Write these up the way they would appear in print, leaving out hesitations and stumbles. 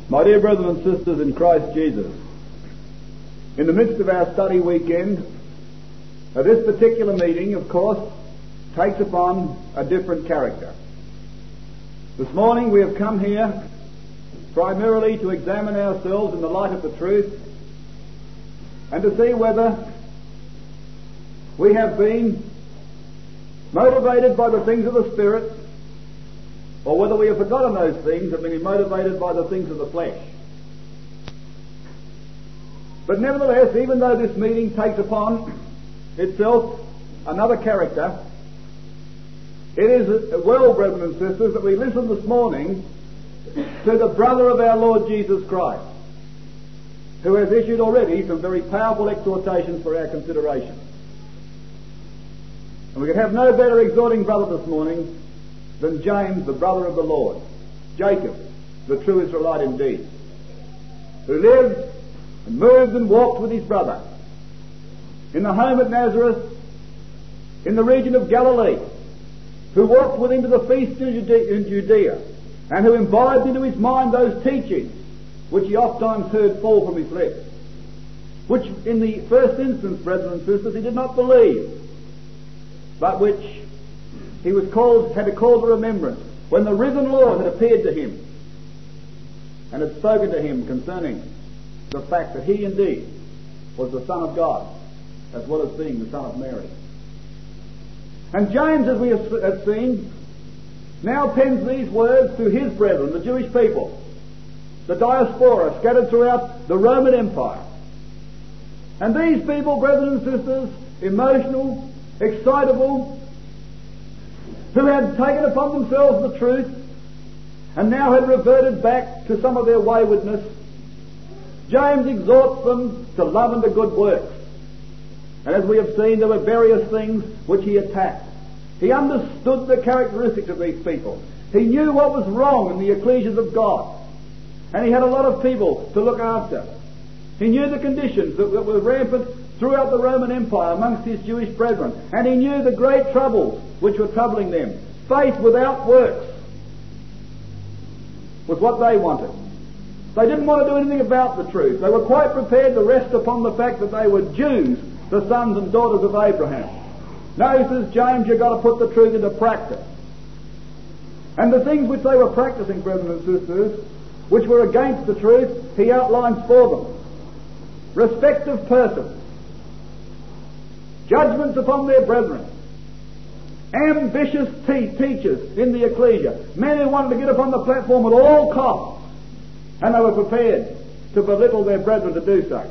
My dear brothers and sisters in Christ Jesus, in the midst of our study weekend, this particular meeting, of course, takes upon a different character. This morning we have come here primarily to examine ourselves in the light of the truth and to see whether we have been motivated by the things of the Spirit, or whether we have forgotten those things and been motivated by the things of the flesh. But nevertheless, even though this meeting takes upon itself another character, it is well, brethren and sisters, that we listen this morning to the brother of our Lord Jesus Christ, who has issued already some very powerful exhortations for our consideration. And we could have no better exhorting brother this morning than James, the brother of the Lord, Jacob, the true Israelite indeed, who lived and moved and walked with his brother in the home at Nazareth, in the region of Galilee, who walked with him to the feast in Judea, and who imbibed into his mind those teachings which he oft times heard fall from his lips, which in the first instance, brethren and sisters, he did not believe, but which he was had to call to remembrance when the risen Lord had appeared to him and had spoken to him concerning the fact that he indeed was the Son of God as well as being the Son of Mary. And James, as we have seen, now pens these words to his brethren, the Jewish people, the diaspora scattered throughout the Roman Empire. And these people, brethren and sisters, emotional, excitable, who had taken upon themselves the truth and now had reverted back to some of their waywardness, James exhorts them to love and to good works. And as we have seen, there were various things which he attacked. He understood the characteristics of these people. He knew what was wrong in the ecclesias of God. And he had a lot of people to look after. He knew the conditions that were rampant throughout the Roman Empire amongst his Jewish brethren. And he knew the great troubles which were troubling them. Faith without works was what they wanted. They didn't want to do anything about the truth. They were quite prepared to rest upon the fact that they were Jews, the sons and daughters of Abraham. No, says James, you've got to put the truth into practice. And the things which they were practicing, brethren and sisters, which were against the truth, he outlines for them. Respect of persons, judgments upon their brethren, ambitious teachers in the ecclesia, men who wanted to get upon the platform at all costs, and they were prepared to belittle their brethren to do so.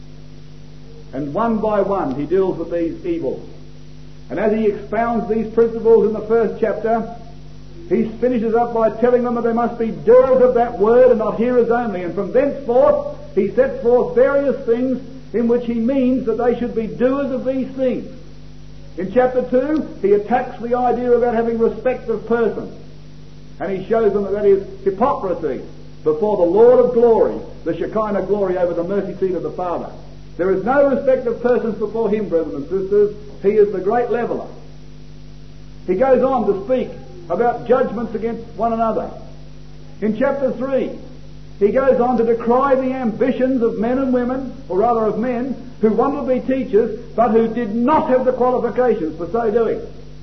And one by one he deals with these evils. And as he expounds these principles in the first chapter, he finishes up by telling them that they must be doers of that word and not hearers only. And from thenceforth he sets forth various things in which he means that they should be doers of these things. In chapter 2 he attacks the idea about having respect of persons, and he shows them that that is hypocrisy before the Lord of glory, the Shekinah glory over the mercy seat of the Father. There is no respect of persons before him, brethren and sisters. He is the great leveller. He goes on to speak about judgments against one another. In chapter 3, he goes on to decry the ambitions of men and women, or rather of men, who wanted to be teachers, but who did not have the qualifications for so doing.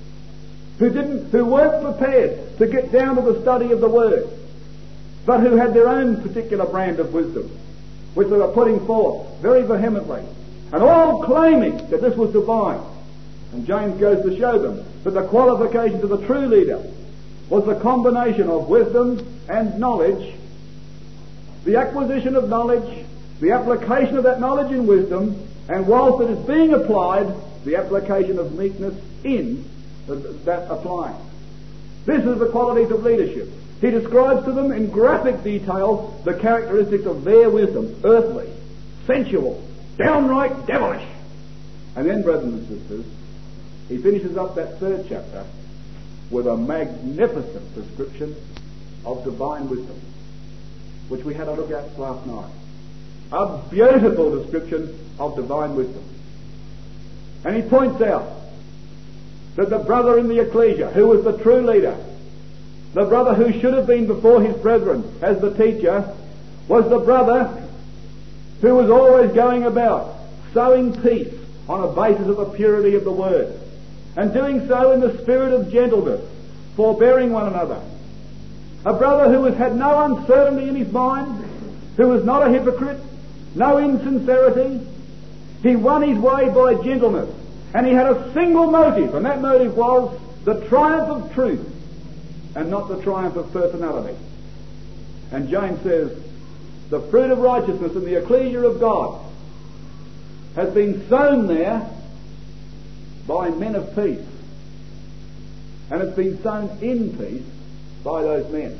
Who weren't prepared to get down to the study of the Word, but who had their own particular brand of wisdom, which they were putting forth very vehemently, and all claiming that this was divine. And James goes to show them that the qualifications of the true leader was the combination of wisdom and knowledge, the acquisition of knowledge, the application of that knowledge in wisdom, and whilst it is being applied, the application of meekness in that applying. This is the qualities of leadership. He describes to them in graphic detail the characteristics of their wisdom: earthly, sensual, downright devilish. And then, brethren and sisters, he finishes up that third chapter with a magnificent description of divine wisdom, which we had a look at last night. A beautiful description of divine wisdom. And he points out that the brother in the ecclesia, who was the true leader, the brother who should have been before his brethren as the teacher, was the brother who was always going about sowing peace on a basis of the purity of the Word, and doing so in the spirit of gentleness, forbearing one another. A brother who had no uncertainty in his mind, who was not a hypocrite, no insincerity. He won his way by gentleness, and he had a single motive, and that motive was the triumph of truth and not the triumph of personality. And James says, the fruit of righteousness in the ecclesia of God has been sown there by men of peace, and it's been sown in peace by those men.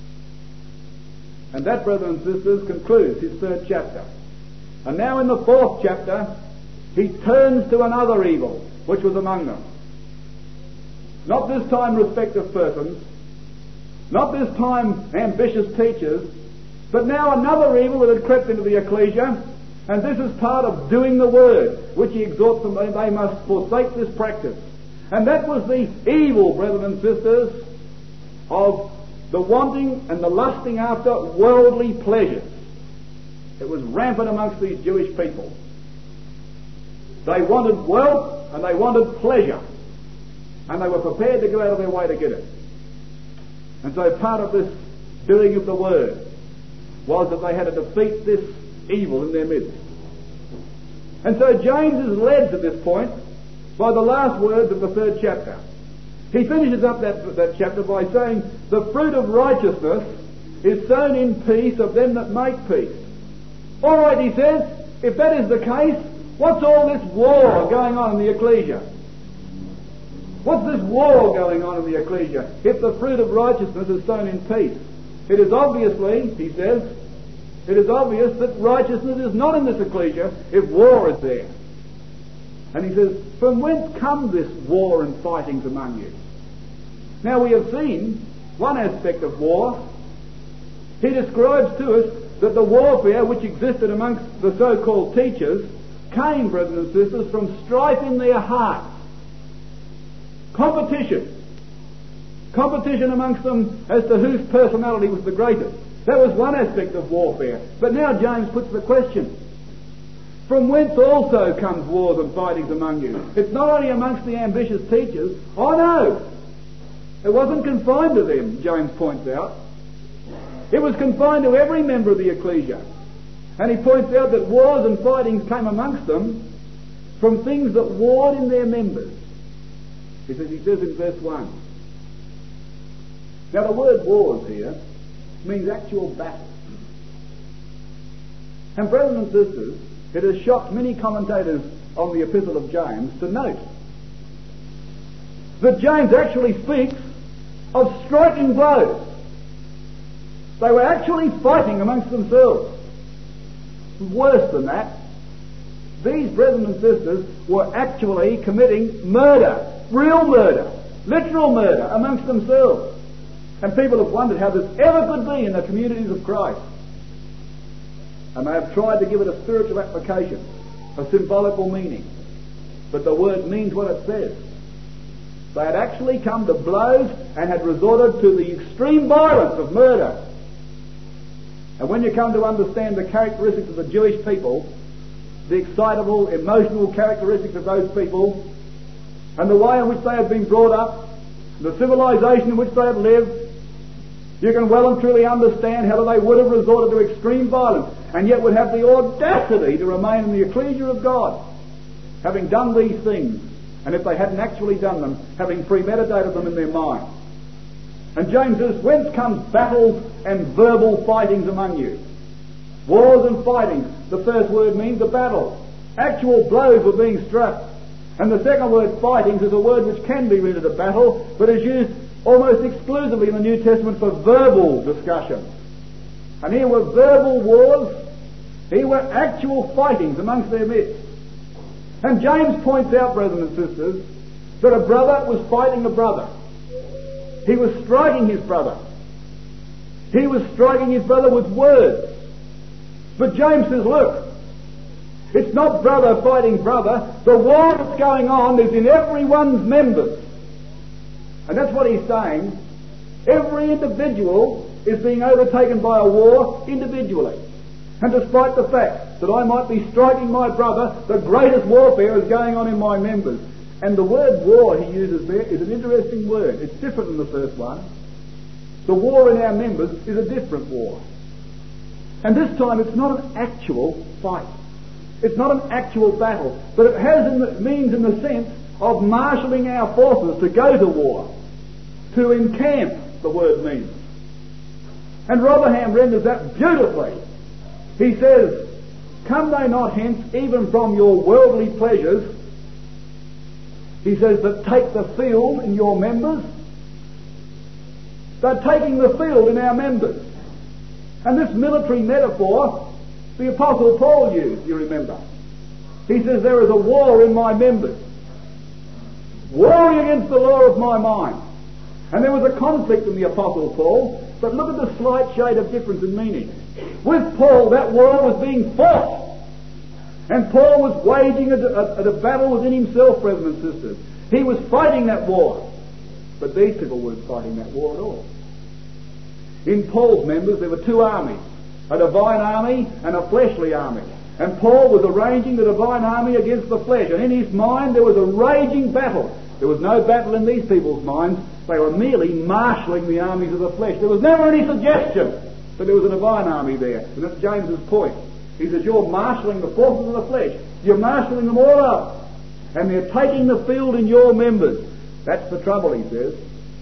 And that, brothers and sisters, concludes his third chapter. And now in the fourth chapter, he turns to another evil which was among them. Not this time respect of persons, not this time ambitious teachers, but now another evil that had crept into the ecclesia, and this is part of doing the word, which he exhorts them that they must forsake this practice. And that was the evil, brethren and sisters, of the wanting and the lusting after worldly pleasures. It was rampant amongst these Jewish people. They wanted wealth and they wanted pleasure, and they were prepared to go out of their way to get it. And so part of this doing of the word was that they had to defeat this evil in their midst. And so James is led to this point by the last words of the third chapter. He finishes up that chapter by saying, the fruit of righteousness is sown in peace of them that make peace. All right, he says, if that is the case, what's all this war going on in the ecclesia? What's this war going on in the ecclesia if the fruit of righteousness is sown in peace? It is obviously, he says, it is obvious that righteousness is not in this ecclesia if war is there. And he says, from whence come this war and fightings among you? Now we have seen one aspect of war. He describes to us that the warfare which existed amongst the so-called teachers came, brothers and sisters, from strife in their hearts. Competition amongst them as to whose personality was the greatest. That was one aspect of warfare. But now James puts the question, from whence also comes wars and fightings among you? It's not only amongst the ambitious teachers. Oh no! It wasn't confined to them, James points out. It was confined to every member of the ecclesia. And he points out that wars and fightings came amongst them from things that warred in their members. He says in verse 1. Now the word wars here means actual battle. And brothers and sisters, it has shocked many commentators on the epistle of James to note that James actually speaks of striking blows. They were actually fighting amongst themselves. Worse than that, these brethren and sisters were actually committing murder, real murder, literal murder amongst themselves. And people have wondered how this ever could be in the communities of Christ. And they have tried to give it a spiritual application, a symbolical meaning. But the word means what it says. They had actually come to blows and had resorted to the extreme violence of murder. And when you come to understand the characteristics of the Jewish people, the excitable, emotional characteristics of those people, and the way in which they have been brought up, the civilization in which they have lived, you can well and truly understand how they would have resorted to extreme violence and yet would have the audacity to remain in the ecclesia of God, having done these things, and if they hadn't actually done them, having premeditated them in their mind. And James says, whence comes battles and verbal fightings among you? Wars and fightings. The first word means a battle. Actual blows were being struck. And the second word, fightings, is a word which can be rendered a battle, but is used almost exclusively in the New Testament for verbal discussions. And here were verbal wars, here were actual fightings amongst their midst. And James points out, brothers and sisters, that a brother was fighting a brother. He was striking his brother. He was striking his brother with words. But James says, look, it's not brother fighting brother. The war that's going on is in everyone's members. And that's what he's saying. Every individual is being overtaken by a war individually. And despite the fact that I might be striking my brother, the greatest warfare is going on in my members. And the word war he uses there is an interesting word. It's different than the first one. The war in our members is a different war. And this time it's not an actual fight. It's not an actual battle. But it means in the sense of marshalling our forces to go to war. To encamp, the word means. And Rotherham renders that beautifully. He says, come they not hence even from your worldly pleasures. He says that take the field in your members. They're taking the field in our members. And this military metaphor, the Apostle Paul used, you remember. He says there is a war in my members. Warring against the law of my mind. And there was a conflict in the Apostle Paul, but look at the slight shade of difference in meaning. With Paul, that war was being fought. And Paul was waging a battle within himself, brothers and sisters. He was fighting that war. But these people weren't fighting that war at all. In Paul's members, there were two armies. A divine army and a fleshly army. And Paul was arranging the divine army against the flesh. And in his mind, there was a raging battle. There was no battle in these people's minds. They were merely marshalling the armies of the flesh. There was never any suggestion that there was a divine army there. And that's James's point. He says, you're marshalling the forces of the flesh. You're marshalling them all up. And they're taking the field in your members. That's the trouble, he says.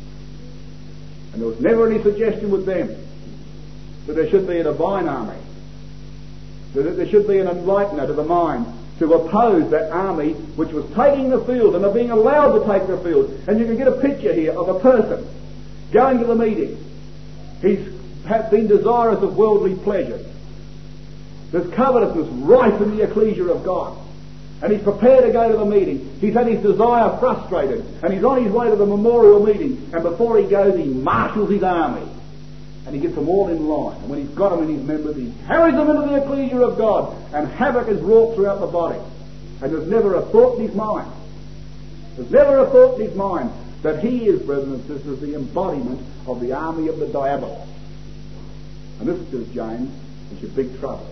And there was never any suggestion with them that there should be a divine army. That there should be an enlightener to the mind to oppose that army which was taking the field and are being allowed to take the field. And you can get a picture here of a person going to the meeting. He's been desirous of worldly pleasures. There's covetousness rife in the ecclesia of God. And he's prepared to go to the meeting. He's had his desire frustrated. And he's on his way to the memorial meeting. And before he goes, he marshals his army. And he gets them all in line. And when he's got them in his members, he carries them into the ecclesia of God. And havoc is wrought throughout the body. And there's never a thought in his mind. There's never a thought in his mind that he is, brothers and sisters, the embodiment of the army of the diabolos. And this, says James, is your big trouble.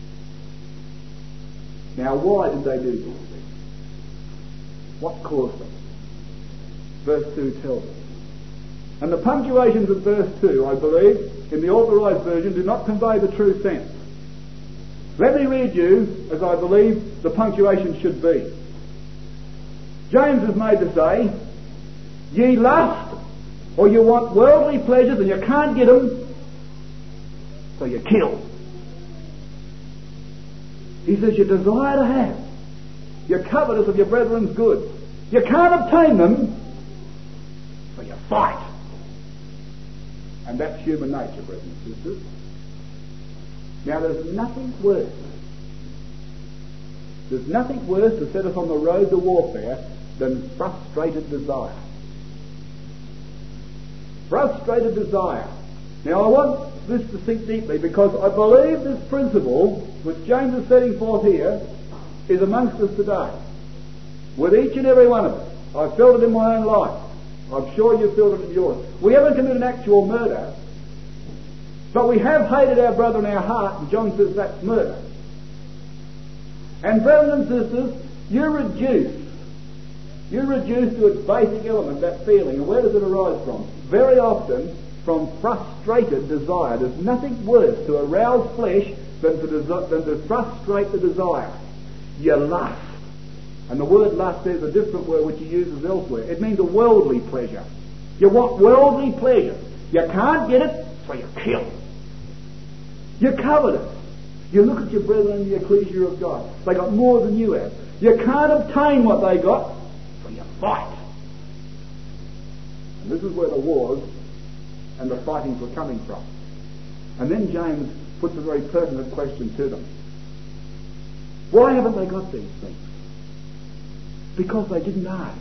Now, why did they do these things? What caused them? Verse 2 tells us. And the punctuations of verse 2, I believe, in the Authorised Version, do not convey the true sense. Let me read you, as I believe the punctuation should be. James is made to say, ye lust, or you want worldly pleasures and you can't get them, so you kill. He says you desire to have. You're covetous of your brethren's goods. You can't obtain them, so you fight. And that's human nature, brothers and sisters. Now there's nothing worse. There's nothing worse to set us on the road to warfare than frustrated desire. Frustrated desire. Now I want this to sink deeply because I believe this principle which James is setting forth here is amongst us today. With each and every one of us. I've felt it in my own life. I'm sure you've felt it in yours. We haven't committed an actual murder, but we have hated our brother in our heart, and John says that's murder. And brothers and sisters, you reduce to its basic element that feeling. And where does it arise from? Very often from frustrated desire. There's nothing worse to arouse flesh than to frustrate the desire. You lust. And the word lust is a different word which he uses elsewhere. It means a worldly pleasure. You want worldly pleasure. You can't get it, so you kill. You're covetous. You look at your brethren in the ecclesia of God. They got more than you have. You can't obtain what they got, so you fight. And this is where the wars and the fightings were coming from. And then James puts a very pertinent question to them. Why haven't they got these things? Because they didn't ask.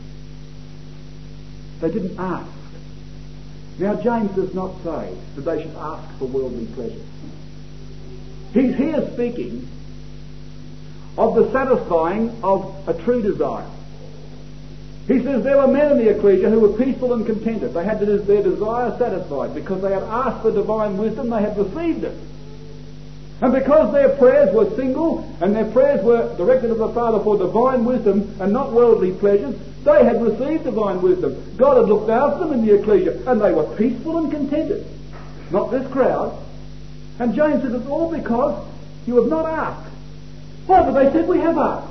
They didn't ask. Now James does not say that they should ask for worldly pleasures. He's here speaking of the satisfying of a true desire. He says there were men in the ecclesia who were peaceful and contented. They had their desire satisfied because they had asked for divine wisdom, they had received it. And because their prayers were single and their prayers were directed to the Father for divine wisdom and not worldly pleasures, they had received divine wisdom. God had looked after them in the ecclesia and they were peaceful and contented. Not this crowd. And James says it's all because you have not asked. Why? But they said we have asked.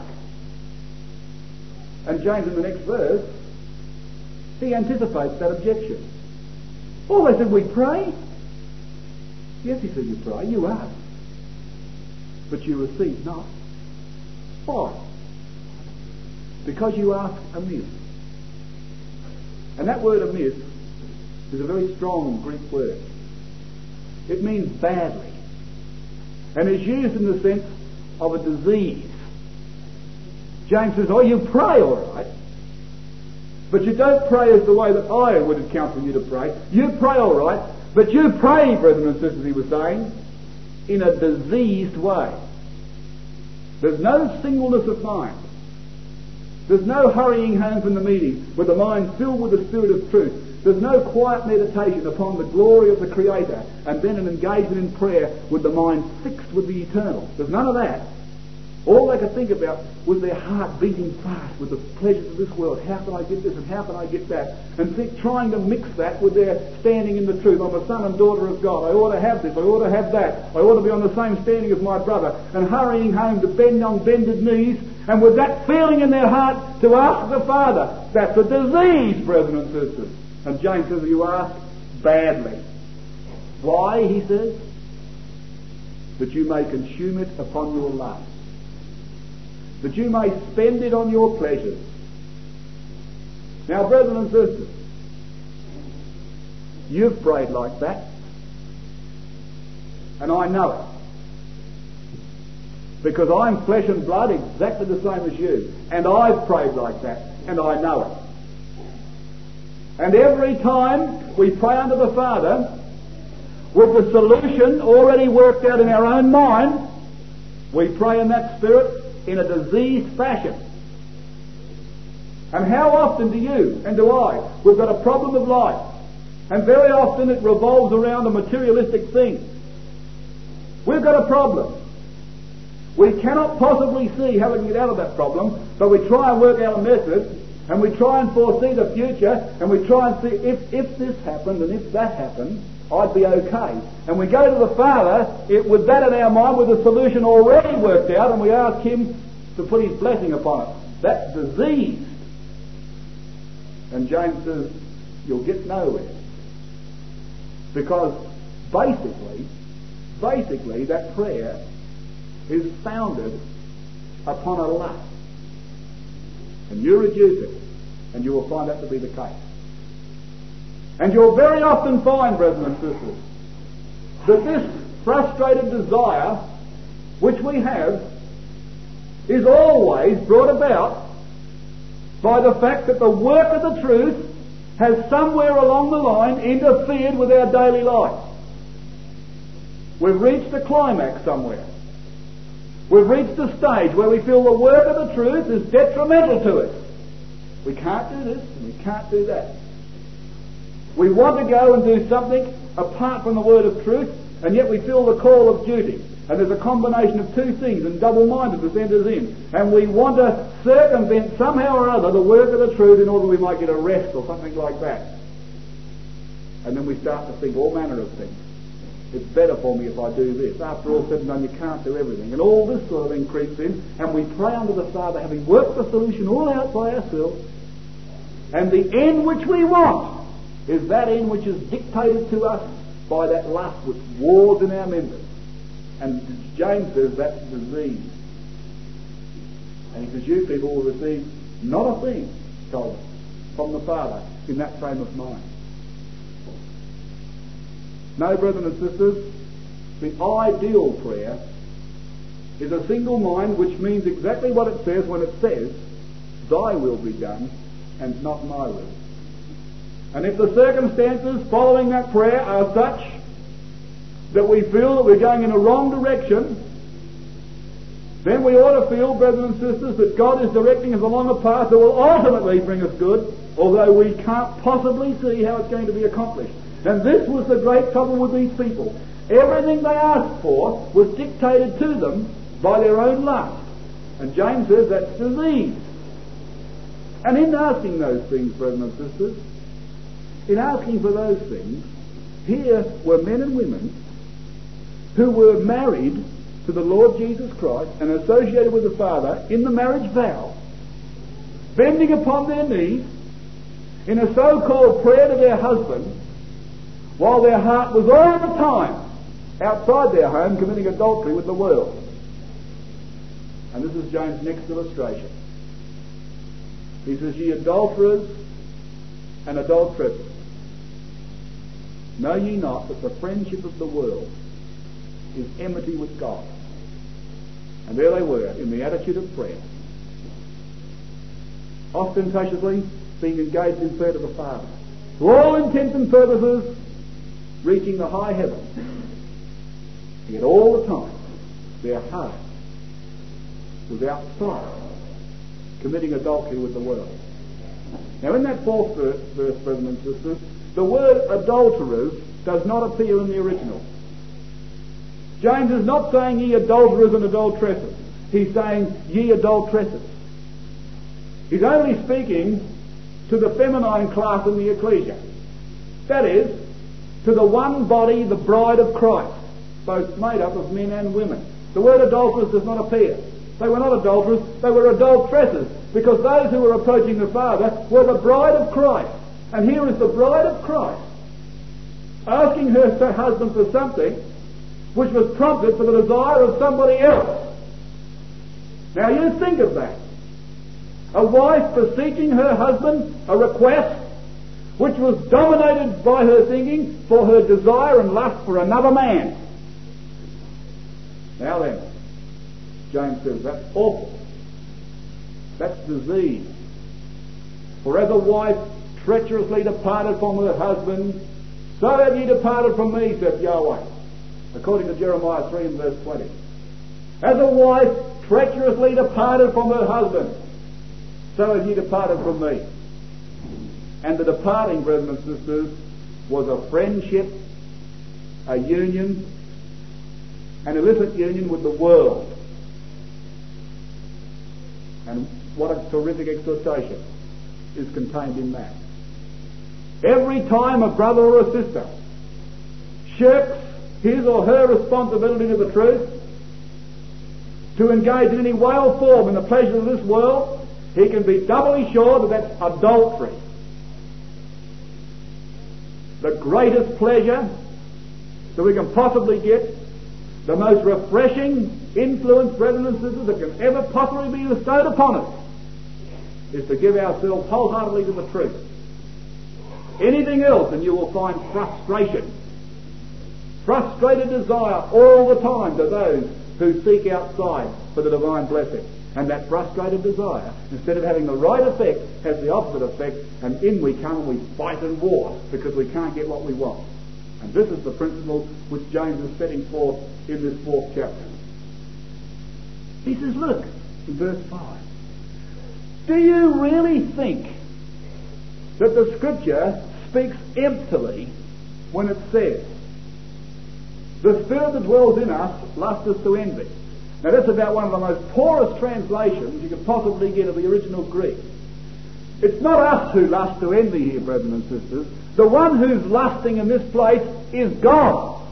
And James in the next verse, he anticipates that objection. Oh, they said we pray. Yes, he said you pray, you ask. But you receive not. Why? Because you ask amiss. And that word amiss is a very strong Greek word. It means badly. And is used in the sense of a disease. James says, oh, you pray all right. But you don't pray as the way that I would counsel you to pray. You pray all right. But you pray, brethren and sisters, he was saying, in a diseased way. There's no singleness of mind. There's no hurrying home from the meeting with the mind filled with the Spirit of truth. There's no quiet meditation upon the glory of the Creator and then an engagement in prayer with the mind fixed with the eternal. There's none of that. All they could think about was their heart beating fast with the pleasures of this world. How can I get this and how can I get that? And trying to mix that with their standing in the truth. I'm a son and daughter of God. I ought to have this. I ought to have that. I ought to be on the same standing as my brother. And hurrying home to bend on bended knees. And with that feeling in their heart to ask the Father. That's a disease, brethren and sisters. And James says you ask badly. Why, he says? That you may consume it upon your lust. That you may spend it on your pleasures. Now, brethren and sisters, you've prayed like that, and I know it. Because I'm flesh and blood exactly the same as you, and I've prayed like that, and I know it. And every time we pray unto the Father, with the solution already worked out in our own mind, we pray in that spirit, in a diseased fashion. And how often do you and do I? We've got a problem of life. And very often it revolves around a materialistic thing. We've got a problem. We cannot possibly see how we can get out of that problem, but we try and work out a method, and we try and foresee the future, and we try and see if this happened and if that happened, I'd be okay. And we go to the Father with that in our mind, with the solution already worked out, and we ask Him to put His blessing upon it. That's diseased. And James says, you'll get nowhere. Because basically, that prayer is founded upon a lust. And you reduce it, and you will find that to be the case. And you'll very often find, brethren and sisters, that this frustrated desire which we have is always brought about by the fact that the work of the truth has somewhere along the line interfered with our daily life. We've reached a climax somewhere. We've reached a stage where we feel the work of the truth is detrimental to us. We can't do this and we can't do that. We want to go and do something apart from the word of truth, and yet we feel the call of duty. And there's a combination of two things, and double-mindedness enters in. And we want to circumvent somehow or other the work of the truth in order we might get a rest or something like that. And then we start to think all manner of things. It's better for me if I do this. After all said and done, you can't do everything. And all this sort of thing creeps in, and we pray unto the Father, having worked the solution all out by ourselves. And the end which we want is that end which is dictated to us by that lust which wars in our members. And James says that's disease. And he says you people will receive not a thing, told us, from the Father in that frame of mind. No, brethren and sisters, the ideal prayer is a single mind, which means exactly what it says when it says, thy will be done and not my will. And if the circumstances following that prayer are such that we feel that we're going in a wrong direction, then we ought to feel, brothers and sisters, that God is directing us along a path that will ultimately bring us good, although we can't possibly see how it's going to be accomplished. And this was the great trouble with these people. Everything they asked for was dictated to them by their own lust. And James says that's disease. And in asking those things, brothers and sisters, in asking for those things, here were men and women who were married to the Lord Jesus Christ and associated with the Father in the marriage vow, bending upon their knees in a so-called prayer to their husband, while their heart was all the time outside their home committing adultery with the world. And this is James' next illustration. He says, "Ye adulterers and adulteresses, know ye not that the friendship of the world is enmity with God?" And there they were in the attitude of prayer, ostentatiously being engaged in prayer to the Father, to all intents and purposes reaching the high heaven. Yet all the time their heart was outside, committing adultery with the world. Now in that fourth verse, brothers and sisters, the word adulterers does not appear in the original. James is not saying ye adulterers and adulteresses. He's saying ye adulteresses. He's only speaking to the feminine class in the ecclesia. That is, to the one body, the bride of Christ, both made up of men and women. The word adulterers does not appear. They were not adulterers, they were adulteresses, because those who were approaching the Father were the bride of Christ. And here is the bride of Christ asking her husband for something which was prompted for the desire of somebody else. Now you think of that. A wife beseeching her husband a request which was dominated by her thinking for her desire and lust for another man. Now then, James says that's awful. That's disease. For as a wife treacherously departed from her husband, so have ye departed from me, saith Yahweh, according to Jeremiah 3 and verse 20. As a wife treacherously departed from her husband, so have ye departed from me. And the departing, brothers and sisters, was a friendship, a union, an illicit union with the world. And what a terrific exhortation is contained in that. Every time a brother or a sister shirks his or her responsibility to the truth, to engage in any way or form in the pleasures of this world, he can be doubly sure that that's adultery. The greatest pleasure that we can possibly get, the most refreshing influence, brethren and sisters, that can ever possibly be bestowed upon us, is to give ourselves wholeheartedly to the truth. Anything else and you will find frustration, frustrated desire all the time to those who seek outside for the divine blessing. And that frustrated desire, instead of having the right effect, has the opposite effect, and in we come and we fight and war because we can't get what we want. And this is the principle which James is setting forth in this fourth chapter. He says, look, in verse 5, do you really think that the Scripture speaks emptily when it says, the Spirit that dwells in us lusteth to envy? Now that's about one of the most poorest translations you could possibly get of the original Greek. It's not us who lust to envy here, brethren and sisters. The one who's lusting in this place is God.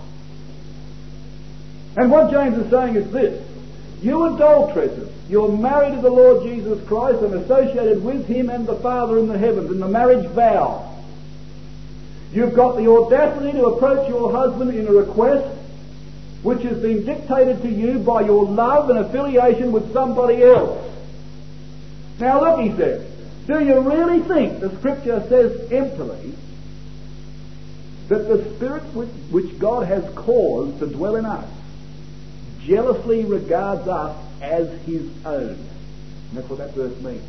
And what James is saying is this: you adulteresses, you're married to the Lord Jesus Christ and associated with Him and the Father in the heavens in the marriage vow. You've got the audacity to approach your husband in a request which has been dictated to you by your love and affiliation with somebody else. Now look, he says, do you really think the Scripture says emptily that the Spirit which God has caused to dwell in us jealously regards us as His own? And that's what that verse means.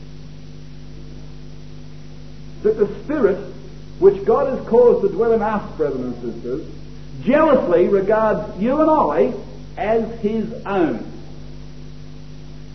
That the Spirit which God has caused to dwell in us, brethren and sisters, jealously regards you and I as His own.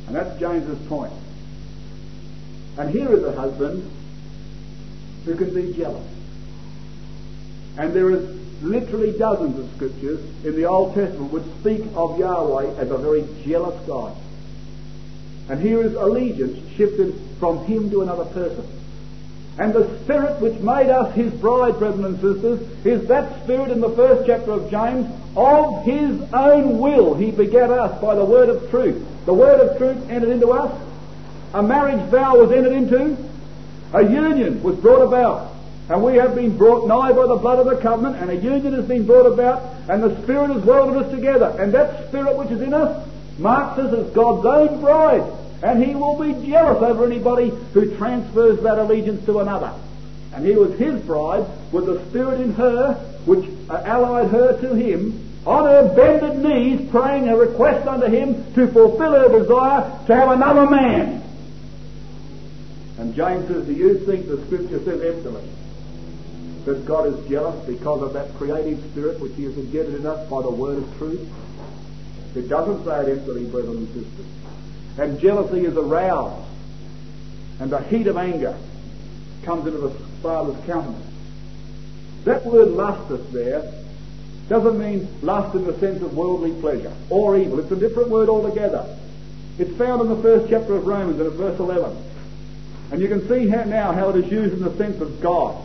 And that's James's point. And here is a husband who can be jealous. And there is literally dozens of scriptures in the Old Testament which speak of Yahweh as a very jealous God. And here is allegiance shifted from him to another person. And the Spirit which made us his bride, brethren and sisters, is that Spirit in the first chapter of James. Of his own will he begat us by the word of truth. The word of truth entered into us. A marriage vow was entered into. A union was brought about. And we have been brought nigh by the blood of the covenant, and a union has been brought about, and the Spirit has welded us together. And that Spirit which is in us marks us as God's own bride. And he will be jealous over anybody who transfers that allegiance to another. And he was his bride with the Spirit in her, which allied her to him, on her bended knees, praying a request unto him to fulfill her desire to have another man. And James says, do you think the Scripture says emptily that God is jealous because of that creative Spirit which he has injected in us by the word of truth? It doesn't say it emptily, brethren and sisters. And jealousy is aroused, and the heat of anger comes into the Father's countenance. That word lusteth there doesn't mean lust in the sense of worldly pleasure or evil. It's a different word altogether. It's found in the first chapter of Romans and at verse 11. And you can see now how it is used in the sense of God.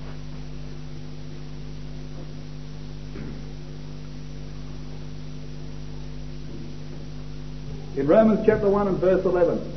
In Romans chapter 1 and verse 11,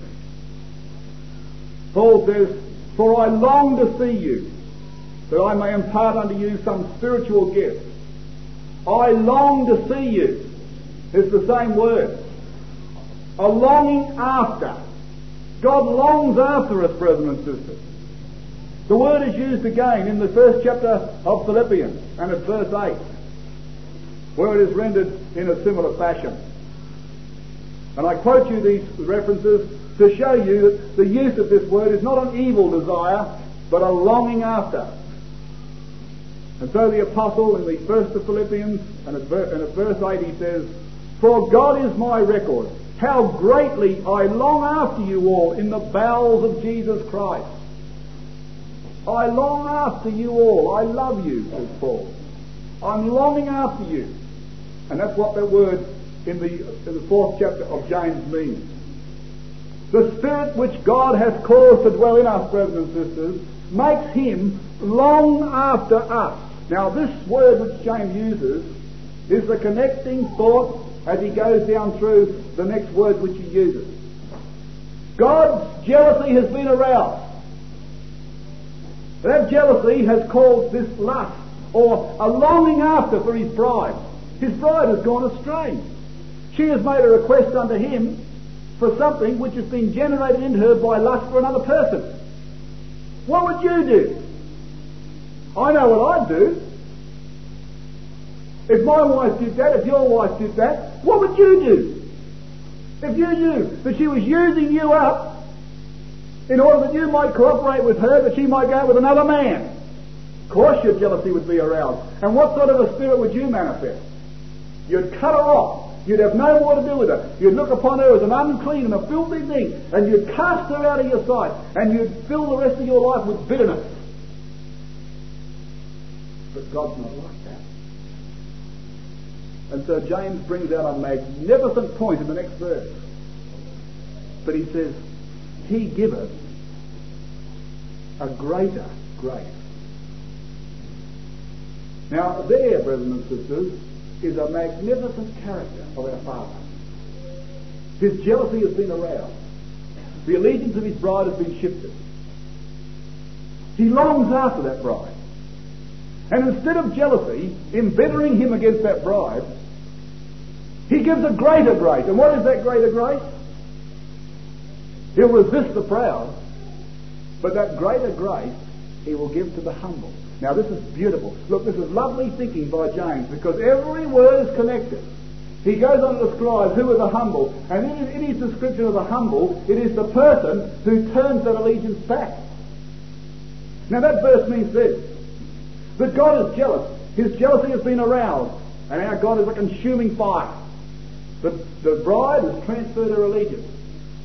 Paul says, for I long to see you, that I may impart unto you some spiritual gift. I long to see you. It's the same word. A longing after. God longs after us, brethren and sisters. The word is used again in the first chapter of Philippians and at verse 8, where it is rendered in a similar fashion. And I quote you these references to show you that the use of this word is not an evil desire, but a longing after. And so the apostle in the first of Philippians and at verse 8 he says, for God is my record, how greatly I long after you all in the bowels of Jesus Christ. I long after you all. I love you, says Paul. I'm longing after you. And that's what that word in the fourth chapter of James means. The Spirit which God has caused to dwell in us, brethren and sisters, makes him long after us. Now this word which James uses is the connecting thought as he goes down through the next word which he uses. God's jealousy has been aroused. That jealousy has caused this lust, or a longing after for his bride. His bride has gone astray. She has made a request unto him for something which has been generated in her by lust for another person. What would you do? I know what I'd do. If my wife did that, if your wife did that, what would you do? If you knew that she was using you up in order that you might cooperate with her, that she might go out with another man, of course your jealousy would be aroused. And what sort of a spirit would you manifest? You'd cut her off. You'd have no more to do with her. You'd look upon her as an unclean and a filthy thing, and you'd cast her out of your sight, and you'd fill the rest of your life with bitterness. But God's not like that. And so James brings out a magnificent point in the next verse. But he says, he giveth a greater grace. Now there, brethren and sisters, is a magnificent character of our Father. His jealousy has been aroused. The allegiance of his bride has been shifted. He longs after that bride. And instead of jealousy embittering him against that bride, he gives a greater grace. And what is that greater grace? He'll resist the proud, but that greater grace he will give to the humble. Now this is beautiful. Look, this is lovely thinking by James, because every word is connected. He goes on to describe who are the humble, and in his description of the humble, it is the person who turns that allegiance back. Now that verse means this, that God is jealous. His jealousy has been aroused, and our God is a consuming fire. The bride has transferred her allegiance.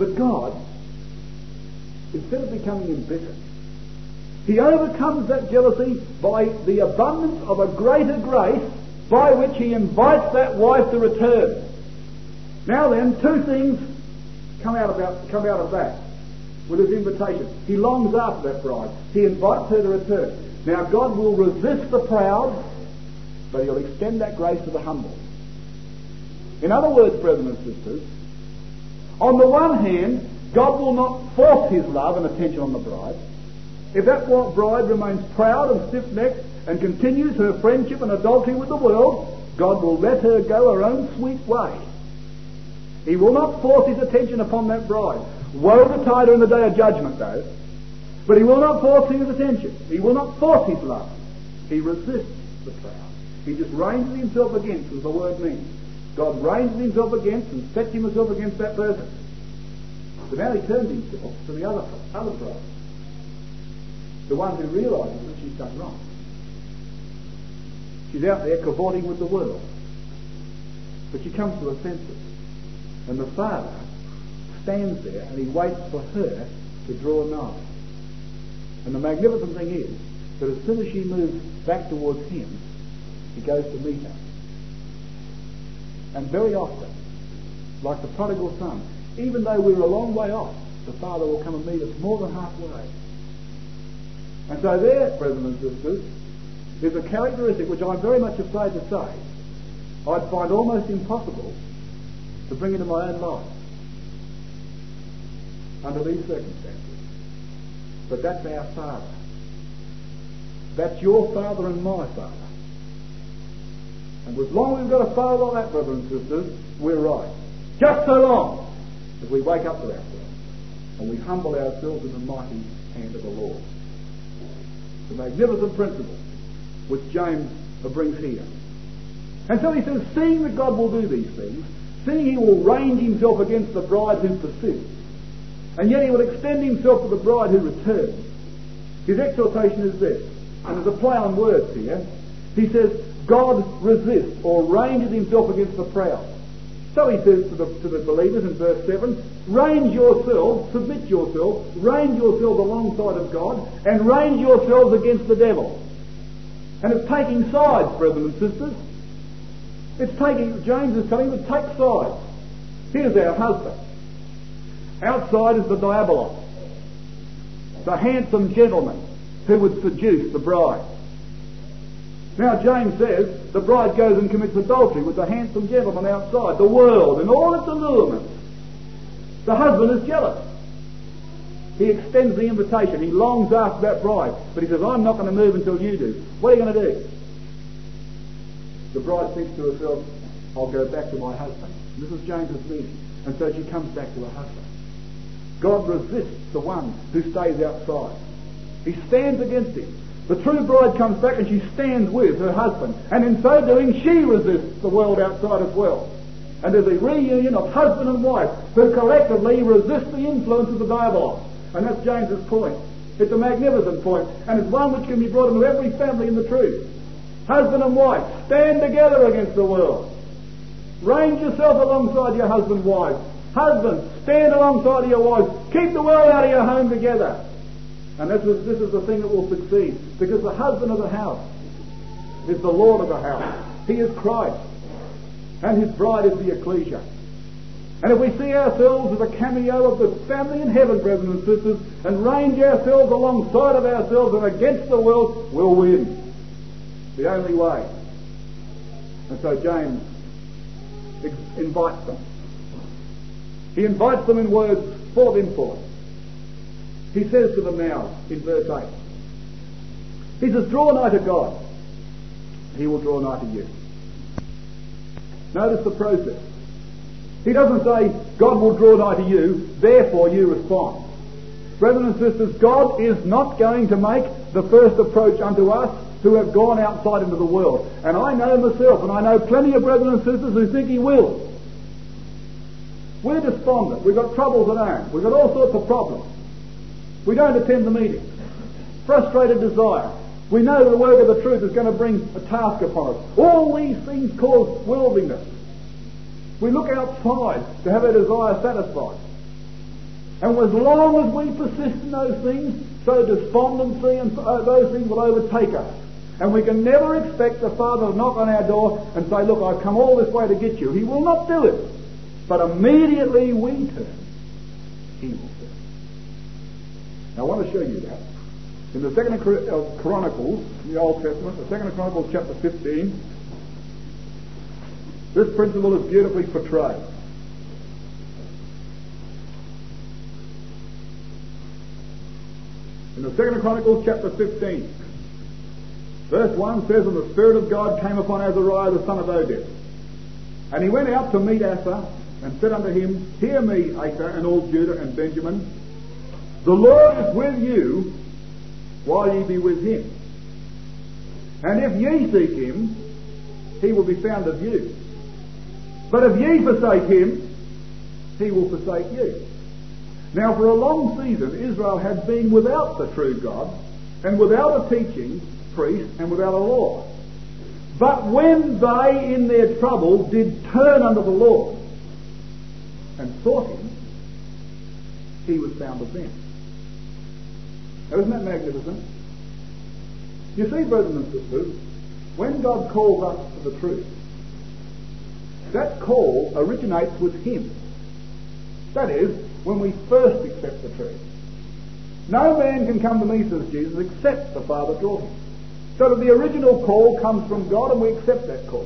But God, instead of becoming embittered, he overcomes that jealousy by the abundance of a greater grace by which he invites that wife to return. Now then, two things come out of that with his invitation. He longs after that bride. He invites her to return. Now God will resist the proud, but he'll extend that grace to the humble. In other words, brethren and sisters, on the one hand, God will not force his love and attention on the bride. If that bride remains proud and stiff-necked and continues her friendship and adultery with the world, God will let her go her own sweet way. He will not force his attention upon that bride. Woe betide her in the day of judgment, though. But he will not force his attention. He will not force his love. He resists the proud. He just ranges himself against, as the word means. God ranges himself against and sets himself against that person. But now he turns himself to the other bride, the one who realises that she's done wrong. She's out there cavorting with the world. But she comes to her senses. And the father stands there and he waits for her to draw nigh. And the magnificent thing is that as soon as she moves back towards him, he goes to meet her. And very often, like the prodigal son, even though we're a long way off, the father will come and meet us more than halfway. And so there, brethren and sisters, is a characteristic which I'm very much afraid to say I'd find almost impossible to bring into my own life under these circumstances. But that's our Father. That's your Father and my Father. And as long as we've got a Father like that, brothers and sisters, we're right. Just so long as we wake up to ourselves and we humble ourselves in the mighty hand of the Lord. The magnificent principle which James brings here. And so he says, seeing that God will do these things, seeing he will range himself against the bride who persists, and yet he will extend himself to the bride who returns, his exhortation is this, and there's a play on words here. He says, God resists or ranges himself against the proud. So he says to the believers in verse 7, range yourselves, submit yourselves, range yourselves alongside of God, and range yourselves against the devil. And it's taking sides, brethren and sisters. It's taking, James is telling us, take sides. Here's our husband. Outside is the diabolos, the handsome gentleman who would seduce the bride. Now James says the bride goes and commits adultery with the handsome gentleman outside, the world and all its allurements. The husband is jealous. He extends the invitation. He longs after that bride, but he says, I'm not going to move until you do. What are you going to do? The bride thinks to herself, I'll go back to my husband. And this is James's meaning. And so she comes back to her husband. God resists the one who stays outside. He stands against him. The true bride comes back and she stands with her husband. And in so doing, she resists the world outside as well. And there's a reunion of husband and wife who collectively resist the influence of the diabolos. And that's James's point. It's a magnificent point, and it's one which can be brought into every family in the truth. Husband and wife, stand together against the world. Range yourself alongside your husband, wife. Husband, stand alongside of your wife. Keep the world out of your home together. And this is the thing that will succeed, because the husband of the house is the Lord of the house. He is Christ, and his bride is the ecclesia. And if we see ourselves as a cameo of the family in heaven, brethren and sisters, and range ourselves alongside of ourselves and against the world, we'll win. The only way. And so James invites them. He invites them in words full of import. He says to them now in verse 8, he says, draw nigh to God, he will draw nigh to you. Notice the process. He doesn't say, God will draw nigh to you, therefore you respond. Brothers and sisters, God is not going to make the first approach unto us who have gone outside into the world. And I know myself, and I know plenty of brothers and sisters who think he will. We're despondent. We've got troubles at home. We've got all sorts of problems. We don't attend the meetings. Frustrated desire. We know the work of the truth is going to bring a task upon us. All these things cause worldliness. We look outside to have our desire satisfied. And as long as we persist in those things, so despondency and those things will overtake us. And we can never expect the Father to knock on our door and say, look, I've come all this way to get you. He will not do it. But immediately we turn, He will turn. Now I want to show you that. In the second of Chronicles, in the Old Testament, the second of Chronicles chapter 15, this principle is beautifully portrayed. In the second of Chronicles chapter 15, verse 1 says, and the Spirit of God came upon Azariah the son of Oded. And he went out to meet Asa, and said unto him, hear me, Asa, and all Judah and Benjamin. The Lord is with you, while ye be with him. And if ye seek him, he will be found of you. But if ye forsake him, he will forsake you. Now for a long season Israel had been without the true God, and without a teaching priest, and without a law. But when they in their trouble did turn unto the Lord, and sought him, he was found of them. Now isn't that magnificent? You see, brothers and sisters, when God calls us to the truth, that call originates with him. That is, when we first accept the truth. No man can come to me, says Jesus, except the Father draw him. So that the original call comes from God, and we accept that call.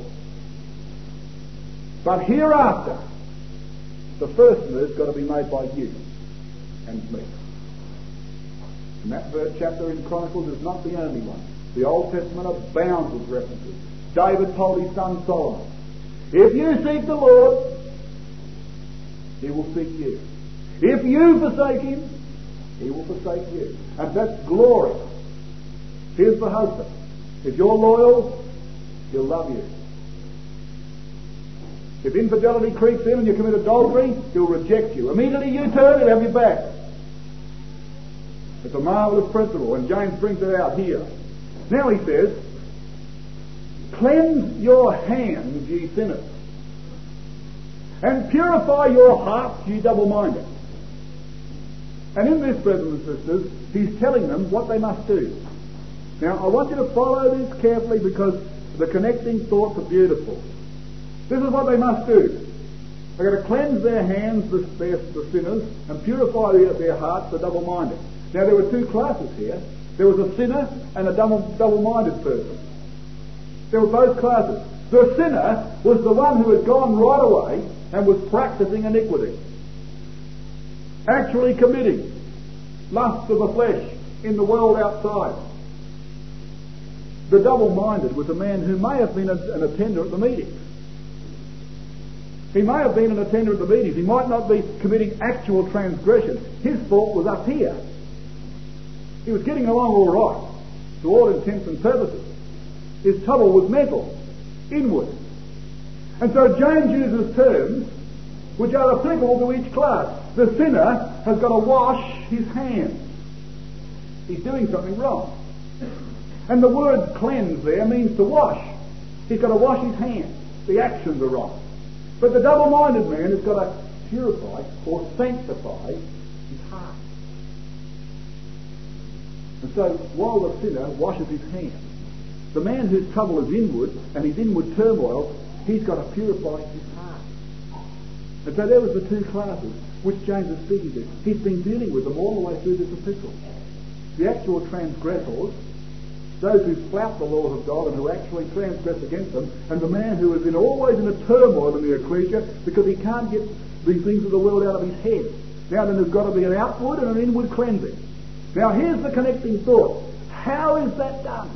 But hereafter, the first move's got to be made by you and me. And that chapter in Chronicles is not the only one. The Old Testament abounds with references. David told his son Solomon, if you seek the Lord, he will seek you. If you forsake him, he will forsake you. And that's glory. Here's the husband. If you're loyal, he'll love you. If infidelity creeps in and you commit adultery, he'll reject you. Immediately you turn, he'll have you back. It's a marvelous principle, and James brings it out here. Now he says, cleanse your hands, ye sinners, and purify your hearts, ye double-minded. And in this, brothers and sisters, he's telling them what they must do. Now, I want you to follow this carefully because the connecting thoughts are beautiful. This is what they must do. They've got to cleanse their hands, the sinners, and purify their hearts, the double-minded. Now, there were two classes here. There was a sinner and a double-minded person. There were both classes. The sinner was the one who had gone right away and was practicing iniquity, actually committing lusts of the flesh in the world outside. The double-minded was a man who may have been an attender at the meetings. He may have been an attender at the meetings. He might not be committing actual transgression. His fault was up here. He was getting along all right, to all intents and purposes. His trouble was mental, inward. And so James uses terms which are applicable to each class. The sinner has got to wash his hands. He's doing something wrong. And the word cleanse there means to wash. He's got to wash his hands. The actions are wrong. But the double-minded man has got to purify or sanctify his heart. And so while the sinner washes his hands, the man whose trouble is inward and his inward turmoil, he's got to purify his heart. And so there was the two classes which James is speaking to. He's been dealing with them all the way through this epistle. The actual transgressors, those who flout the laws of God and who actually transgress against them, and the man who is always in a turmoil in the ecclesia because he can't get these things of the world out of his head. Now then, there's got to be an outward and an inward cleansing. Now here's the connecting thought. How is that done?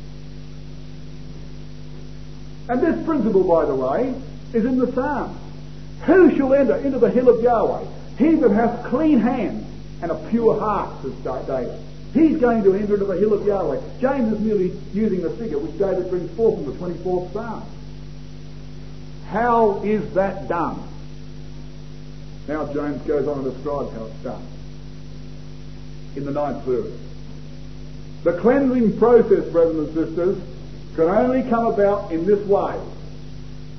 And this principle, by the way, is in the Psalms. Who shall enter into the hill of Yahweh? He that hath clean hands and a pure heart, says David. He's going to enter into the hill of Yahweh. James is merely using the figure which David brings forth in the 24th Psalm. How is that done? Now James goes on and describes how it's done in the 9th verse. The cleansing process, brothers and sisters, can only come about in this way.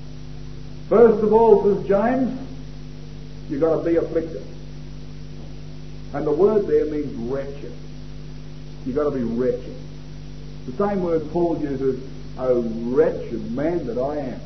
First of all, says James, you've got to be afflicted. And the word there means wretched. You've got to be wretched. The same word Paul uses, "O wretched man that I am."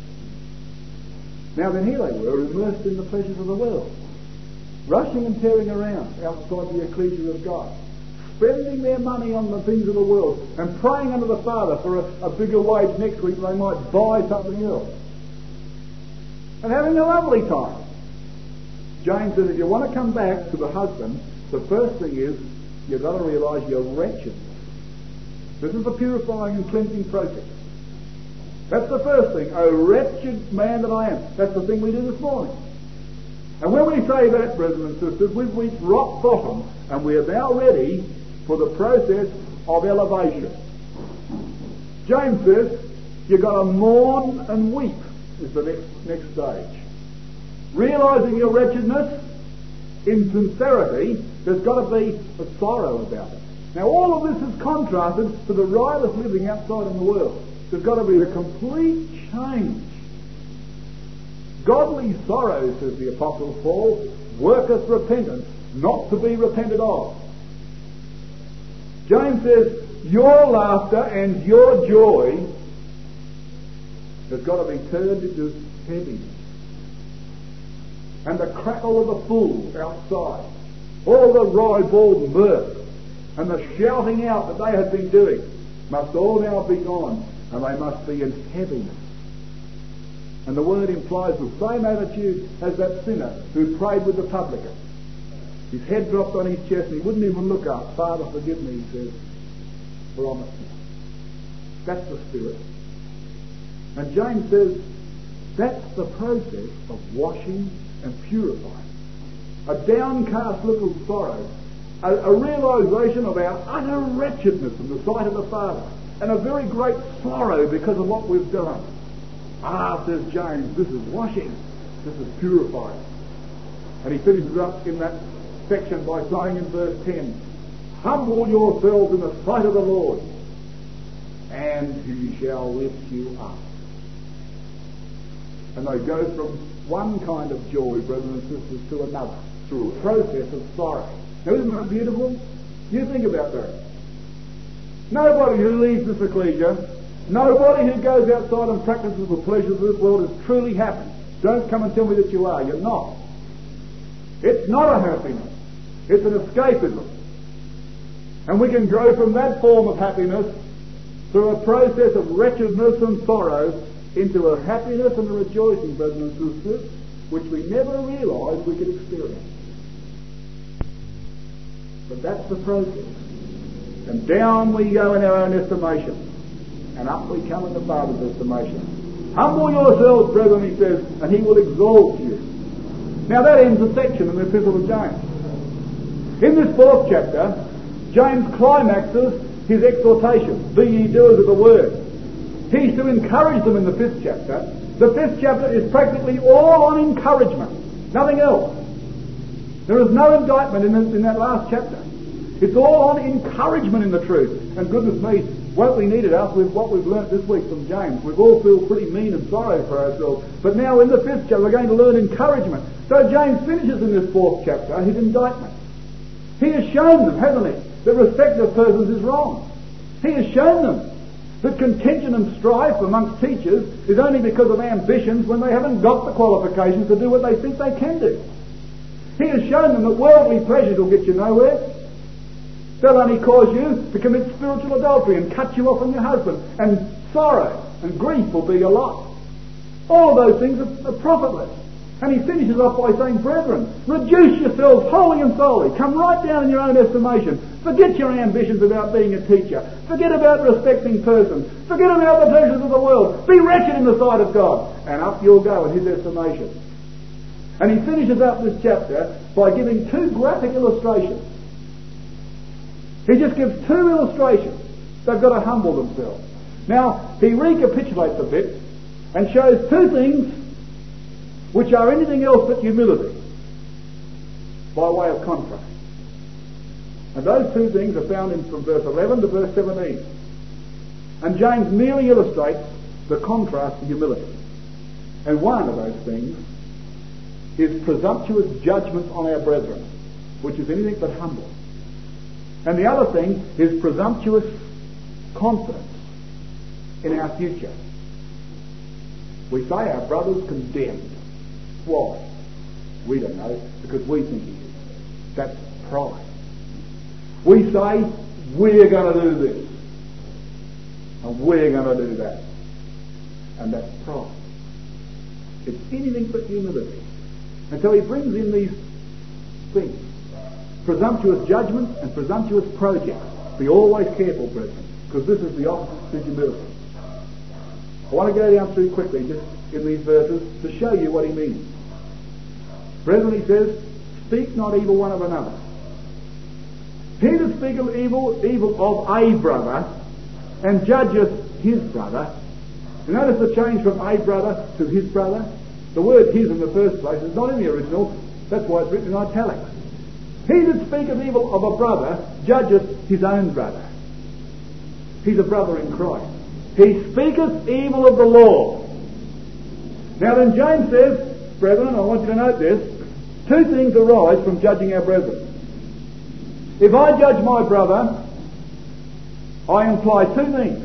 Now then, here they were, immersed in the pleasures of the world, rushing and tearing around outside the ecclesia of God, spending their money on the things of the world and praying unto the Father for a bigger wage next week they might buy something else, and having a lovely time. James says if you want to come back to the husband, the first thing is you've got to realise your wretchedness. This is the purifying and cleansing process. That's the first thing. "O wretched man that I am." That's the thing we do this morning. And when we say that, brothers and sisters, we've reached rock bottom and we are now ready for the process of elevation. James says you've got to mourn and weep is the next stage. Realising your wretchedness in sincerity, there's got to be a sorrow about it. Now all of this is contrasted to the riotous living outside in the world. There's got to be a complete change. Godly sorrow, says the Apostle Paul, worketh repentance, not to be repented of. James says your laughter and your joy has got to be turned into heaviness. And the crackle of the fool outside, all the ribald mirth and the shouting out that they had been doing must all now be gone, and they must be in heaviness. And the word implies the same attitude as that sinner who prayed with the publican. His head dropped on his chest and he wouldn't even look up. "Father, forgive me," he says, "for I'm a sinner." That's the spirit. And James says that's the process of washing and purifying. A downcast look of sorrow, a realisation of our utter wretchedness in the sight of the Father, and a very great sorrow because of what we've done. Says James, this is washing, this is purifying. And he finishes up in that section by saying in verse 10, "Humble yourselves in the sight of the Lord, and he shall lift you up." And they go from one kind of joy, brothers and sisters, to another, through a process of sorrow. Now isn't that beautiful? You think about that. Nobody who leaves this ecclesia, nobody who goes outside and practices the pleasures of this world is truly happy. Don't come and tell me that you are. You're not. It's not a happiness. It's an escapism. And we can grow from that form of happiness through a process of wretchedness and sorrow into a happiness and a rejoicing, brothers and sisters, which we never realised we could experience. But that's the process. And down we go in our own estimation, and up we come in the Father's estimation. "Humble yourselves, brethren," he says, "and he will exalt you." Now that ends a section in the Epistle of James. In this 4th chapter, James climaxes his exhortation, "Be ye doers of the word." He's to encourage them in the 5th chapter. The 5th chapter is practically all on encouragement, nothing else. There is no indictment in that last chapter. It's all on encouragement in the truth. And goodness me, won't we need it after what we've learnt this week from James? We've all feel pretty mean and sorry for ourselves. But now in the 5th chapter we're going to learn encouragement. So James finishes in this 4th chapter his indictment. He has shown them, hasn't he, that respect of persons is wrong. He has shown them that contention and strife amongst teachers is only because of ambitions when they haven't got the qualifications to do what they think they can do. He has shown them that worldly pleasures will get you nowhere. They'll only cause you to commit spiritual adultery and cut you off from your husband, and sorrow and grief will be your lot. All of those things are profitless. And he finishes off by saying, "Brethren, reduce yourselves wholly and solely. Come right down in your own estimation. Forget your ambitions about being a teacher. Forget about respecting persons. Forget about the pleasures of the world. Be wretched in the sight of God." And up you'll go in his estimation. And he finishes up this chapter by giving 2 graphic illustrations. He just gives 2 illustrations. They've got to humble themselves. Now, he recapitulates a bit and shows 2 things which are anything else but humility, by way of contrast. And those 2 things are found from verse 11 to verse 17. And James merely illustrates the contrast to humility. And one of those things is presumptuous judgments on our brethren. which is anything but humble. And the other thing is presumptuous confidence in our future. We say our brother's condemned. Why? We don't know, because we think he is. That's pride. We say, we're going to do this, and we're going to do that. And that's pride. It's anything but humility. And so he brings in these things. Presumptuous judgments and presumptuous projects. Be always careful, brethren, because this is the opposite to humility. I want to go down through quickly, just in these verses, to show you what he means. Brethren, he says, speak not evil one of another. He that speaketh evil of a brother, and judgeth his brother. You notice the change from a brother to his brother? The word his in the first place is not in the original. That's why it's written in italics. He that speaketh evil of a brother judgeth his own brother. He's a brother in Christ. He speaketh evil of the law. Now then James says, brethren, I want you to note this, two things arise from judging our brethren. If I judge my brother, I imply two things.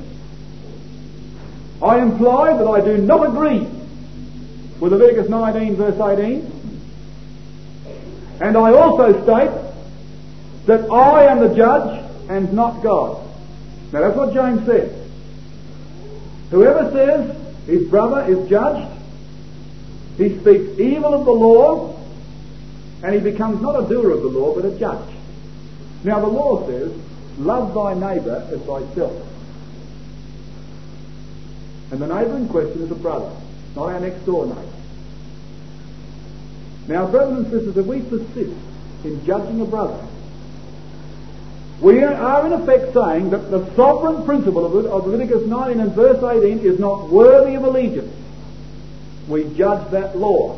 I imply that I do not agree with Leviticus 19 verse 18, and I also state that I am the judge and not God. Now that's what James says. Whoever says his brother is judged, he speaks evil of the law, and he becomes not a doer of the law but a judge. Now the law says, love thy neighbour as thyself. And the neighbour in question is a brother, not our next door neighbour. Now, brothers and sisters, if we persist in judging a brother, we are in effect saying that the sovereign principle of Leviticus 19 and verse 18 is not worthy of allegiance. We judge that law.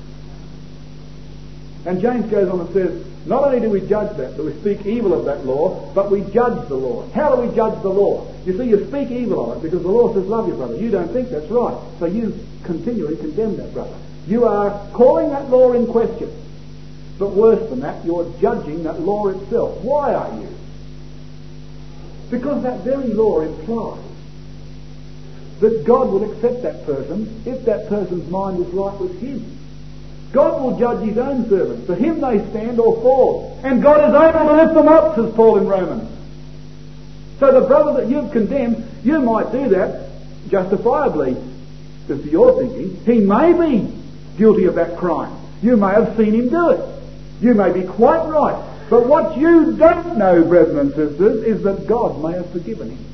And James goes on and says, not only do we judge that, but we speak evil of that law, but we judge the law. How do we judge the law? You see, you speak evil of it because the law says love your brother. You don't think that's right, so you continually condemn that brother. You are calling that law in question. But worse than that, you're judging that law itself. Why are you? Because that very law implies that God will accept that person if that person's mind is right with him. God will judge his own servants. For him they stand or fall. And God is able to lift them up, says Paul in Romans. So the brother that you've condemned, you might do that justifiably, as to your thinking. He may be guilty of that crime. You may have seen him do it. You may be quite right. But what you don't know, brethren and sisters, is that God may have forgiven him.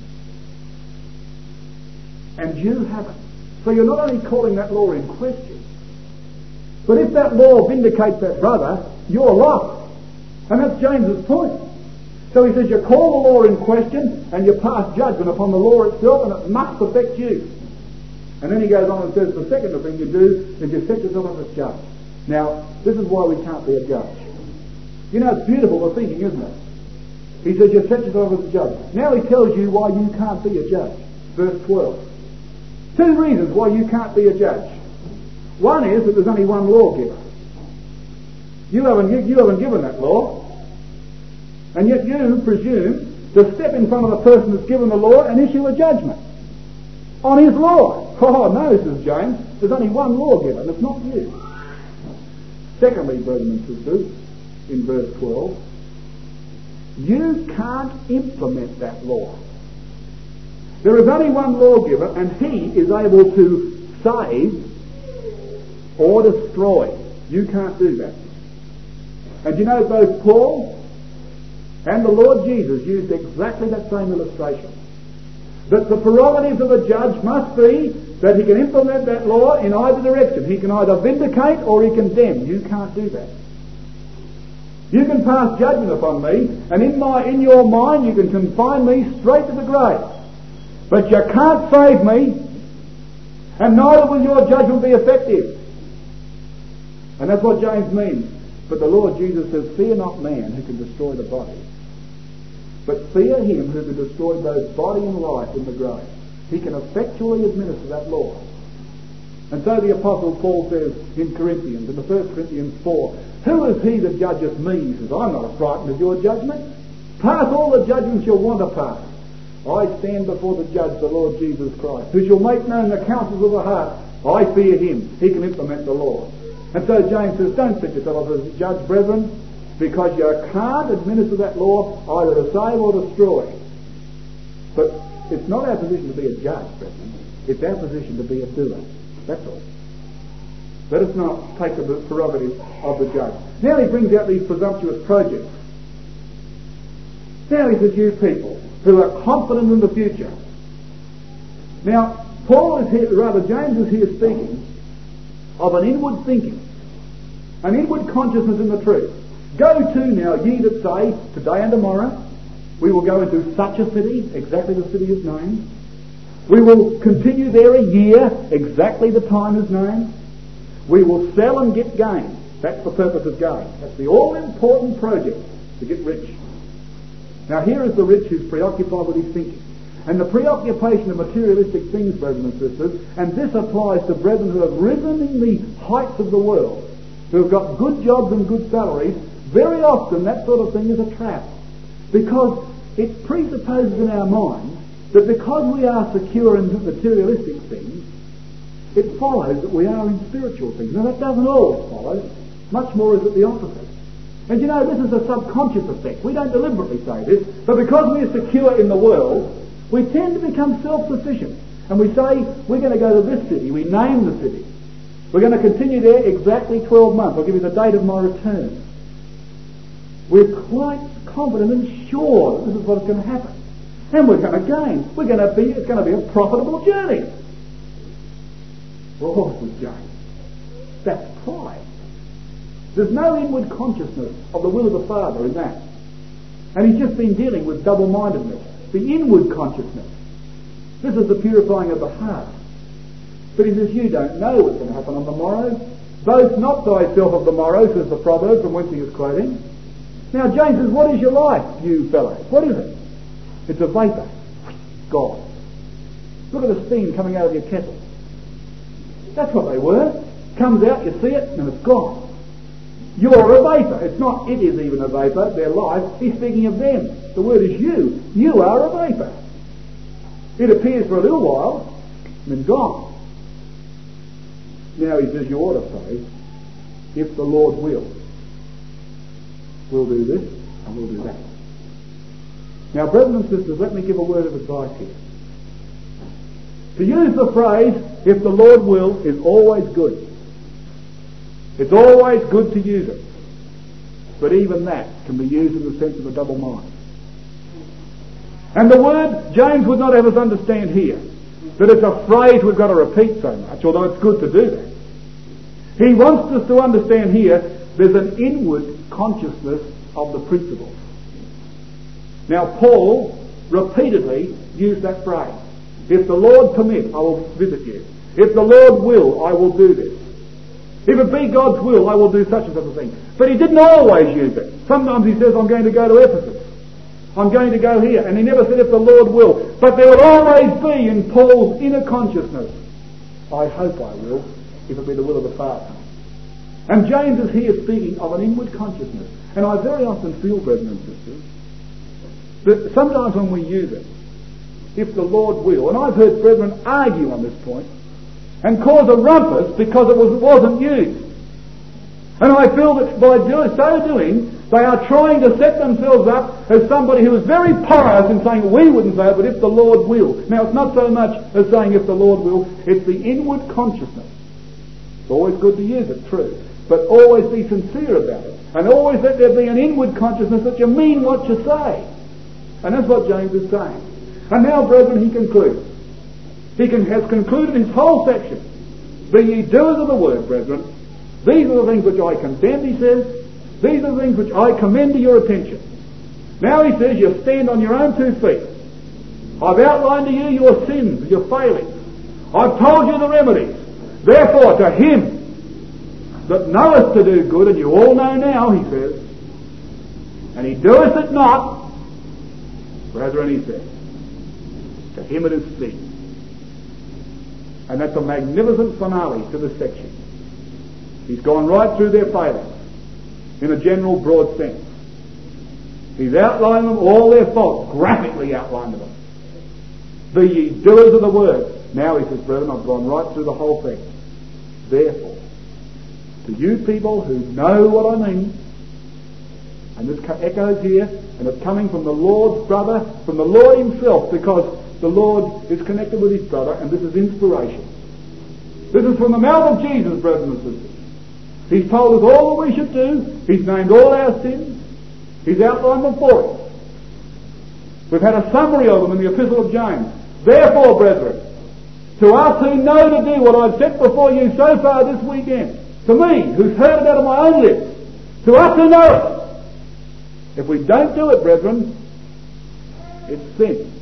And you haven't. So you're not only calling that law in question, but if that law vindicates that brother, you're lost. And that's James's point. So he says you call the law in question and you pass judgment upon the law itself, and it must affect you. And then he goes on and says the second thing you do is you set yourself up as judge. Now, this is why we can't be a judge. You know, it's beautiful the thinking, isn't it? He says you set yourself as a judge. Now he tells you why you can't be a judge. Verse 12. Two reasons why you can't be a judge. One is that there's only one lawgiver. You haven't given that law, and yet you presume to step in front of the person that's given the law and issue a judgment on his law. Oh no, says James, there's only one lawgiver, and it's not you. Secondly, brothers and sisters, in verse 12, you can't implement that law. There is only one lawgiver, and he is able to save or destroy. You can't do that. And you know, both Paul and the Lord Jesus used exactly that same illustration. That the prerogative of a judge must be that he can implement that law in either direction. He can either vindicate or he condemn. You can't do that. You can pass judgment upon me, and in your mind you can confine me straight to the grave. But you can't save me, and neither will your judgment be effective. And that's what James means. But the Lord Jesus says, fear not man who can destroy the body, but fear him who can destroy both body and life in the grave. He can effectually administer that law. And so the Apostle Paul says in Corinthians, in the 1 Corinthians 4, who is he that judgeth me? He says, I'm not frightened of your judgment. Pass all the judgments you'll want to pass. I stand before the judge, the Lord Jesus Christ, who shall make known the counsels of the heart. I fear him. He can implement the law. And so James says, don't set yourself as a judge, brethren, because you can't administer that law either to save or destroy. But it's not our position to be a judge, brethren. It's our position to be a doer. That's all. Let us not take the prerogative of the judge. Now he brings out these presumptuous projects. Now he says, you people who are confident in the future. Now, Paul is here, rather James is here speaking of an inward thinking, an inward consciousness in the truth. Go to now, ye that say, today and tomorrow, we will go into such a city, exactly the city is named. We will continue there a year, exactly the time is named. We will sell and get gain. That's the purpose of going. That's the all-important project, to get rich. Now here is the rich who's preoccupied with his thinking. And the preoccupation of materialistic things, brethren and sisters, and this applies to brethren who have risen in the heights of the world, who have got good jobs and good salaries. Very often that sort of thing is a trap, because it presupposes in our minds that because we are secure in materialistic things, it follows that we are in spiritual things. Now that doesn't always follow. Much more is it the opposite. And you know, this is a subconscious effect. We don't deliberately say this, but because we are secure in the world, we tend to become self-sufficient. And we say, we're going to go to this city. We name the city. We're going to continue there exactly 12 months. I'll give you the date of my return. We're quite confident and sure that this is what's going to happen. And we're going to gain. It's going to be a profitable journey. Oh, this is gain. That's pride. There's no inward consciousness of the will of the Father in that. And he's just been dealing with double-mindedness, the inward consciousness. This is the purifying of the heart. But he says, you don't know what's going to happen on the morrow. Boast not thyself of the morrow, says the proverb from whence he is quoting. Now James says, what is your life, you fellows? What is it? It's a vapour. God. Look at the steam coming out of your kettle. That's what they were. Comes out, you see it, and it's gone. You're a vapour. It's not it is even a vapour, their life. He's speaking of them. The word is you. You are a vapour. It appears for a little while, and then gone. Now he says, you ought to say, if the Lord will, we'll do this and we'll do that. Now, brethren and sisters, let me give a word of advice here. To use the phrase, if the Lord will, is always good. It's always good to use it. But even that can be used in the sense of a double mind. And the word, James would not have us understand here that it's a phrase we've got to repeat so much, although it's good to do that. He wants us to understand here there's an inward consciousness of the principle. Now Paul repeatedly used that phrase. If the Lord permit, I will visit you. If the Lord will, I will do this. If it be God's will, I will do such and such a thing. But he didn't always use it. Sometimes he says, I'm going to go to Ephesus. I'm going to go here. And he never said, if the Lord will. But there will always be in Paul's inner consciousness, I hope I will, if it be the will of the Father. And James is here speaking of an inward consciousness. And I very often feel, brethren and sisters, that sometimes when we use it, if the Lord will, and I've heard brethren argue on this point, and cause a rumpus because it wasn't used. And I feel that by so doing, they are trying to set themselves up as somebody who is very pious in saying, we wouldn't say it, but if the Lord will. Now it's not so much as saying if the Lord will, it's the inward consciousness. It's always good to use it, true. But always be sincere about it. And always let there be an inward consciousness that you mean what you say. And that's what James is saying. And now, brethren, he concludes. He has concluded his whole section. Be ye doers of the word, brethren. These are the things which I condemn, he says. These are the things which I commend to your attention. Now he says you stand on your own 2 feet. I've outlined to you your sins, your failings. I've told you the remedies. Therefore, to him that knoweth to do good, and you all know now, he says, and he doeth it not, brethren, he says, to him it is sin. And that's a magnificent finale to this section. He's gone right through their failings in a general broad sense. He's outlined them, all their faults, graphically outlined them. Be ye doers of the word. Now he says, brethren, I've gone right through the whole thing. Therefore, to you people who know what I mean, and this echoes here, and it's coming from the Lord's brother, from the Lord himself, because the Lord is connected with his brother, and this is inspiration. This is from the mouth of Jesus, brothers and sisters. He's told us all that we should do. He's named all our sins. He's outlined them for us. We've had a summary of them in the Epistle of James. Therefore, brethren, to us who know to do what I've set before you so far this weekend, to me, who's heard it out of my own lips, to us who know it, if we don't do it, brethren, it's sin.